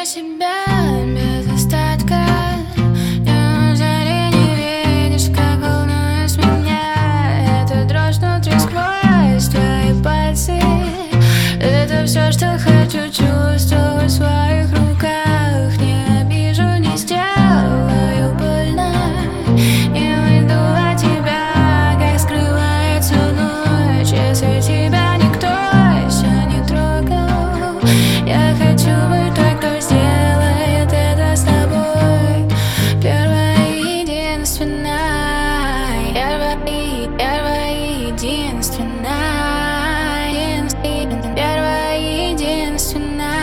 себя без остатка. Неужели не видишь, как волнует меня эта дрожь внутри сквозь твои пальцы? Это все, что хочу чувствовать в своих руках. Не обижу, не сделаю больно. Не уйду от тебя, как скрывается ночь, если тебя никто еще не трогал. Я хочу быть той, кто сделает это с тобой. Первая и единственная. Первая и единственная. Первая и единственная.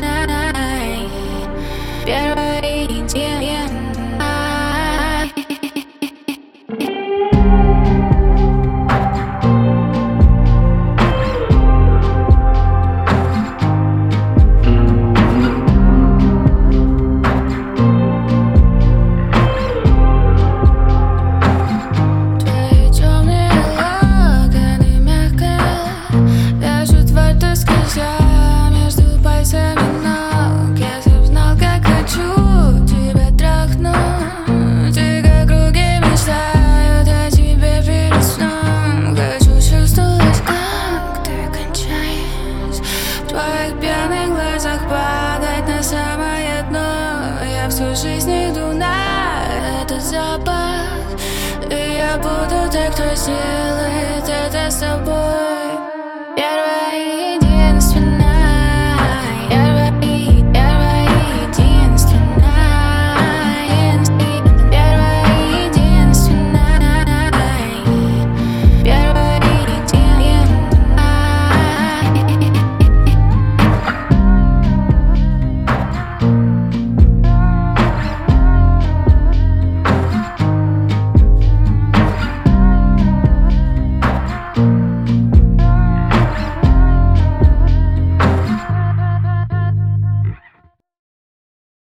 Первая и единственная. Твои темные локоны мягко вяжут во рту скользя между пальцами ног. Если б знал, как хочу тебя трахнуть, и как руки мечтают о тебе перед сном. Хочу чувствовать, как ты кончаешь, в твоих пьяных глазах падать на самое дно. Я всю жизнь иду на этот запах, и я буду той, кто сделает это с тобой.